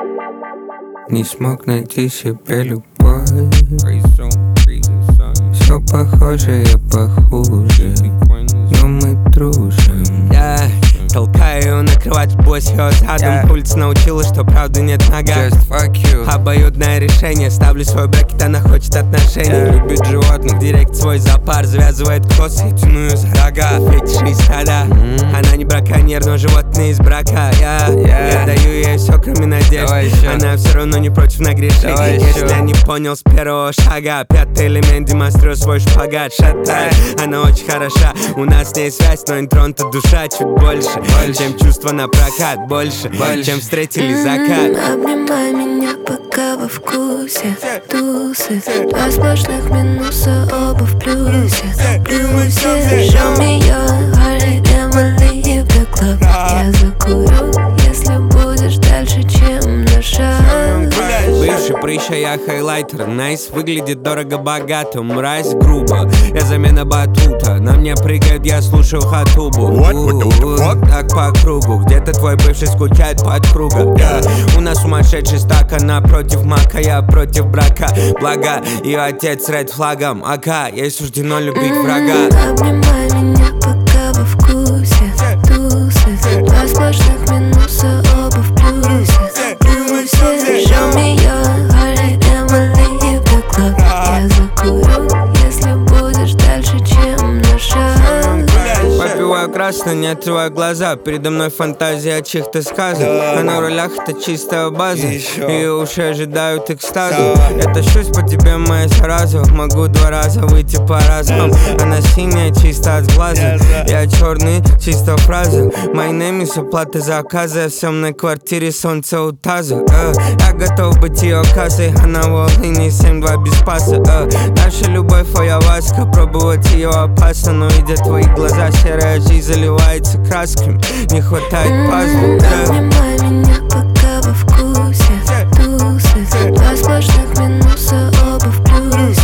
Не смог найти себе любовь. Все похоже, я похуже, но мы дружим. Толкаю ее на кровать, босс ее задом. Улица научила, что правды нет в ногах. Just fuck you. Обоюдное решение. Ставлю свой брекет, она хочет отношений. Любит животных, директ свой зоопарк. Завязывает косы и тяну ее за рога. Фетиши и стада. Она не браконьер, но животные из брака. Я даю ей все, кроме надежд. Она все равно не против нагрешений. Если я не понял с первого шага, пятый элемент, демонстрирую свой шпагат. Шатает, она очень хороша. У нас с ней связь, но интронта душа чуть больше, чем чувства на прокат. Больше, чем встретили закат. Обнимай меня, пока во вкусе. Тусы, два сплошных минуса, оба в плюсе. Show me your heart and we'll leave the club. Я закурю, если будешь дальше, чем на шаг. Бывший прыща, я хайлайтер. Найс, выглядит дорого-богато. Мразь грубо, я замена батута. На мне прыгает, я слушаю хатубу. Так по кругу, где-то твой бывший скучает под круга. У нас сумасшедший стак, она против мака, я против брака. Благо, ее отец ред флагом АК, ей суждено любить врага. Обнимай меня, пока во вкусе. Тусы, два сплошных минуса, оба в плюсе. Show me your heart and we'll leave the club. Я закурю, если будешь дальше, чем на шаг. Попиваю красный, не открываю глаза. Передо мной фантазия о чьих-то сказах. А на рулях это чистая база. Ее уши ожидают экстаза. Я тащусь по тебе, моя зараза. Могу 2 раза выйти по разам. Она синяя, чисто от глаза. Я черный, чисто фраза. My name is оплата заказа. В съемной квартире солнце у таза. Я готов быть ее кассой. Она в Волыне 7-2 без паса. Наша любовь, ayahuasca. Пробовать ее опасно, но видя твои глаза, серая жизнь заливается красками. Не хватает пазла. Обнимай меня, пока во вкусе. Тусы, два сплошных минуса, оба в плюсе.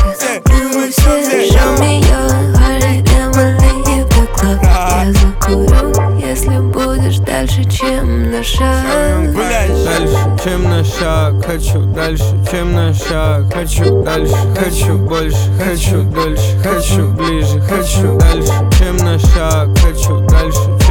Show me your heart and we'll leave the club. Я закурю, если будешь дальше, чем на шаг. Дальше, чем на шаг. Хочу дальше, чем на шаг. Хочу дальше, хочу больше. Хочу дольше, хочу ближе. Хочу дальше, чем на шаг. Хочу дальше,